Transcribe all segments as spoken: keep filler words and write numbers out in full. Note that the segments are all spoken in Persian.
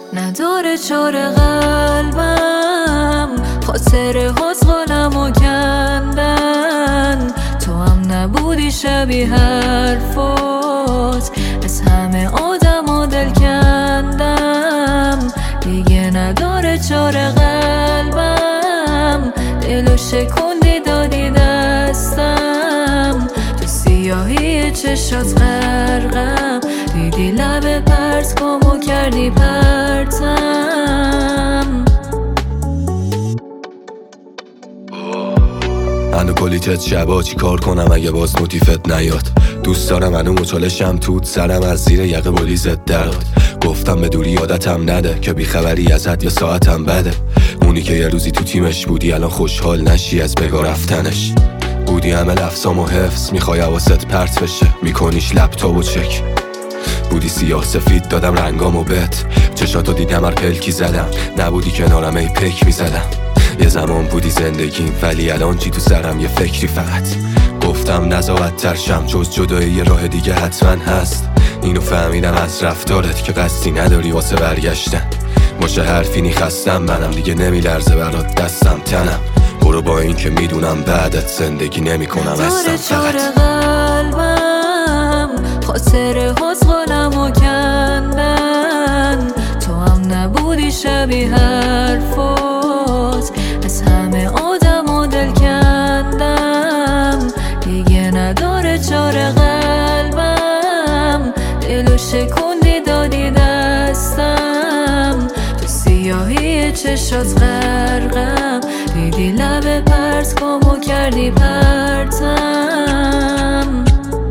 نداره چاره قلبم، خاطر حزقلمو کندن. تو هم نبودی شبیه حرفات، از همه آدم و دل کندم. دیگه نداره چاره قلبم، دلو شکوندی دادی دستم. تو سیاهی چشات غرقم، دیدی لب پرت کامو کردی پرتم. منو کلیتت شبا چی کار کنم اگه باز نوتیفت نیاد؟ دوست دارم منو مچالشم توت سرم از زیر یقه بلیزت دراد. گفتم به دوری عادتم نده که بیخبری ازت یا ساعتم بده. اونی که یه روزی تو تیمش بودی الان خوشحال نشی از بگاه رفتنش. بودی همه لفظام و حفظ، میخوای حواست پرت بشه میکنیش لپتاپ و چک. بودی سیاه سفید دادم رنگامو بهت، چشاتو دیدم هر پلکی زدم. نبودی کنارم ای پک میزدم. یه زمان بودی زندگیم ولی الان چی تو سرم یه فکری فقط. گفتم نزا ترشم جز جدایی یه راه دیگه حتما هست. اینو فهمیدم از رفتارت که قصدی نداری واسه برگشتن. باشه حرفی نی خستم منم دیگه نمیلرزه برات دستم تنم. برو با این که میدونم بعدت زندگی نمی کنم هستم فقط. قلبم خاطر حزقلمو کندن. تو هم نبودی شبیه حرفات، از همه آدم و دل کندم. دیگه نداره چاره قلبم، دلو شکوندی دادی دستم. تو سیاهی چشات غرقم، دیدی لب پرت کامو کردی پرتم.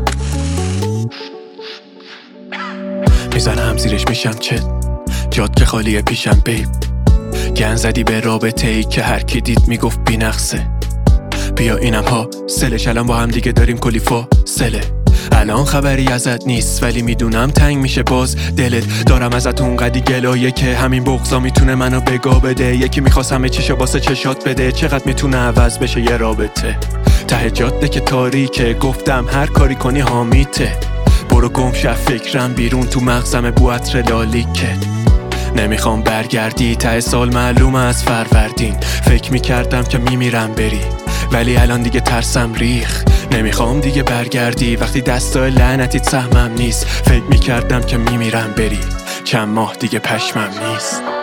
میزنم زیرش میشم چت، جاد که خالیه پیشم بیب. گن زدی به رابطه ای که هر کی دید میگفت بی نقصه. بیا اینم ها سلش الان با هم دیگه داریم کلیفا سله. الان خبری ازت نیست ولی میدونم تنگ میشه باز دلت. دارم ازت اونقدی گلایه که همین بغضا میتونه منو بگا بده. یکی میخواست همه چیشو باسه چشات بده، چقدر میتونه عوض بشه یه رابطه. ته جاده که تاریکه، گفتم هر کاری کنی حامیته. برو گم شو فکرم بیرون تو مغزم بو عطر لالیکه. نمیخوام برگردی ته سال معلومه از فروردین. فکر میکردم که میمیرم بری ولی الان دیگه ترسم ریخ. نمیخوام دیگه برگردی وقتی دستای لعنتیت سهمم نیست. فکر میکردم که میمیرم بری چند ماه دیگه پشمم نیست.